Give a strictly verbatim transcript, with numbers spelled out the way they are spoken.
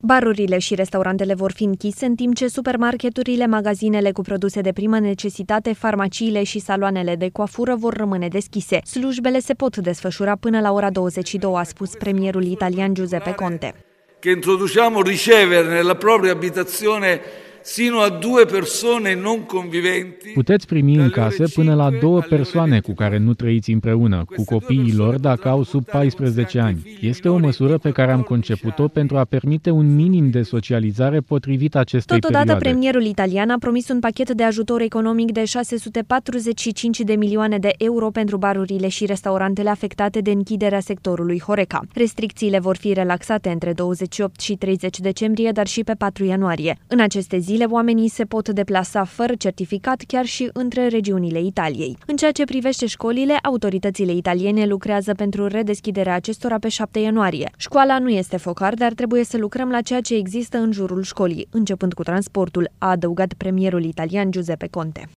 Barurile și restaurantele vor fi închise, în timp ce supermarketurile, magazinele cu produse de primă necesitate, farmaciile și saloanele de coafură vor rămâne deschise. Slujbele se pot desfășura până la ora douăzeci și două, a spus premierul italian Giuseppe Conte. Che introduciamo ricevere nella propria abitazione sino a due persone non conviventi. Puteți primi în casă până la două persoane cu care nu trăiți împreună, cu copiii lor dacă au sub paisprezece ani. Este o măsură pe care am conceput-o pentru a permite un minim de socializare potrivit acestei Totodată, perioade. premierul italian a promis un pachet de ajutor economic de șase sute patruzeci și cinci de milioane de euro pentru barurile și restaurantele afectate de închiderea sectorului Horeca. Restricțiile vor fi relaxate între douăzeci și opt și treizeci decembrie, dar și pe patru ianuarie. În aceste zile, oamenii se pot deplasa fără certificat chiar și între regiunile Italiei. În ceea ce privește școlile, autoritățile italiene lucrează pentru redeschiderea acestora pe șapte ianuarie. Școala nu este focar, dar trebuie să lucrăm la ceea ce există în jurul școlii, începând cu transportul, a adăugat premierul italian Giuseppe Conte.